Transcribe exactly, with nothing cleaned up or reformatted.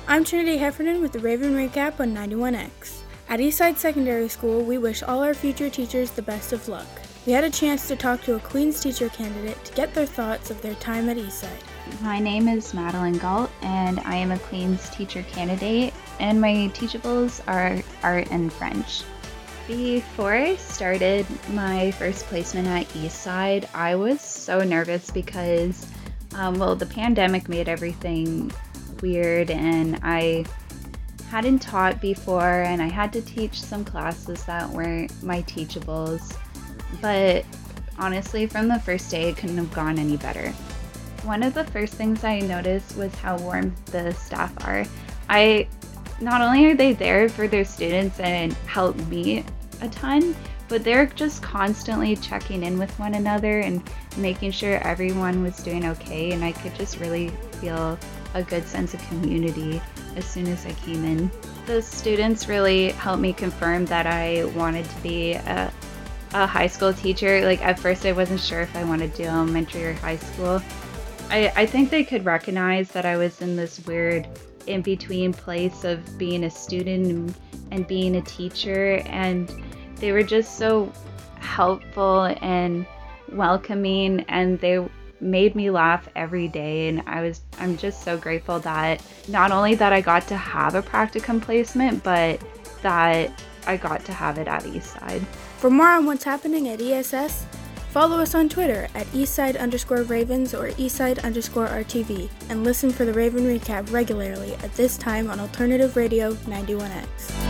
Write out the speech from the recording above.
I'm Trinity Heffernan with the Raven Recap on ninety-one X. At Eastside Secondary School, we wish all our future teachers the best of luck. We had a chance to talk to a Queen's teacher candidate to get their thoughts of their time at Eastside. My name is Madeline Galt, and I am a Queen's teacher candidate, and my teachables are art and French. Before I started my first placement at Eastside, I was so nervous because, um, well, the pandemic made everything weird, and I hadn't taught before, and I had to teach some classes that weren't my teachables. But honestly, from the first day, it couldn't have gone any better. One of the first things I noticed was how warm the staff are. I not only are they there for their students and help me a ton, but they're just constantly checking in with one another and making sure everyone was doing okay, and I could just really feel a good sense of community as soon as I came in. The students really helped me confirm that I wanted to be a, a high school teacher. Like, at first I wasn't sure if I wanted to do elementary or high school. I, I think they could recognize that I was in this weird in-between place of being a student and, and being a teacher, and they were just so helpful and welcoming, and they made me laugh every day, and I was I'm just so grateful that not only that I got to have a practicum placement, but that I got to have it at Eastside. For more on what's happening at E S S, follow us on Twitter at Eastside underscore Ravens or Eastside underscore R T V, and listen for the Raven Recap regularly at this time on Alternative Radio ninety-one X.